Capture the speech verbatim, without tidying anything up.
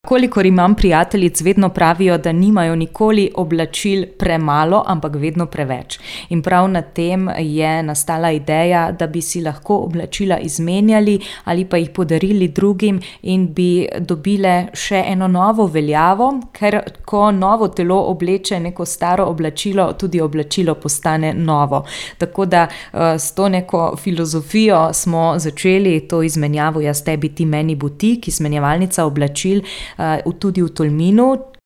kolikor imam prijateljic, vedno pravijo, da nimajo nikoli oblačil premalo, ampak vedno preveč. In prav na tem je nastala ideja, da bi si lahko oblačila izmenjali ali pa jih podarili drugim in bi dobile še eno novo veljavo, ker ko novo telo obleče neko staro oblačilo, tudi oblačilo postane novo. Tako da s to neko filozofijo smo začeli to izmenjavo Jaz tebi, ti meni butik, izmenjevalnica oblačil tudi v Tolminu.